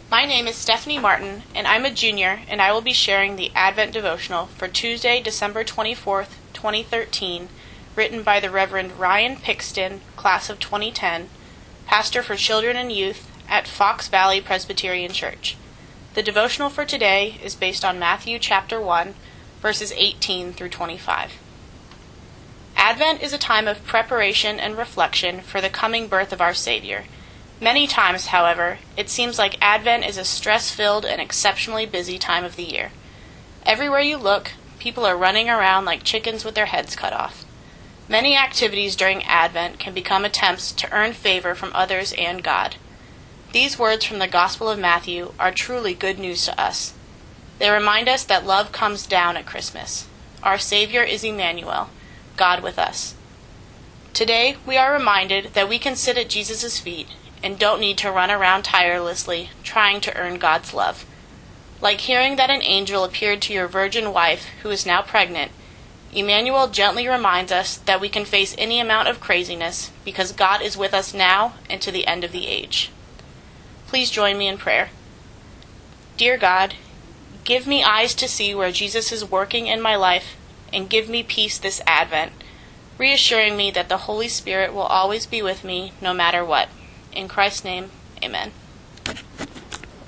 My name is Stephanie Martin, and I'm a junior, and I will be sharing the Advent devotional for Tuesday, December 24th, 2013, written by the Reverend Ryan Pixton, class of 2010, pastor for children and youth at Fox Valley Presbyterian Church. The devotional for today is based on Matthew chapter 1, verses 18 through 25. Advent is a time of preparation and reflection for the coming birth of our Savior. Many times, however, it seems like Advent is a stress-filled and exceptionally busy time of the year. Everywhere you look, people are running around like chickens with their heads cut off. Many activities during Advent can become attempts to earn favor from others and God. These words from the Gospel of Matthew are truly good news to us. They remind us that love comes down at Christmas. Our Savior is Emmanuel, God with us. Today, we are reminded that we can sit at Jesus' feet and don't need to run around tirelessly trying to earn God's love. Like hearing that an angel appeared to your virgin wife who is now pregnant, Emmanuel gently reminds us that we can face any amount of craziness because God is with us now and to the end of the age. Please join me in prayer. Dear God, give me eyes to see where Jesus is working in my life and give me peace this Advent, reassuring me that the Holy Spirit will always be with me no matter what. In Christ's name, amen.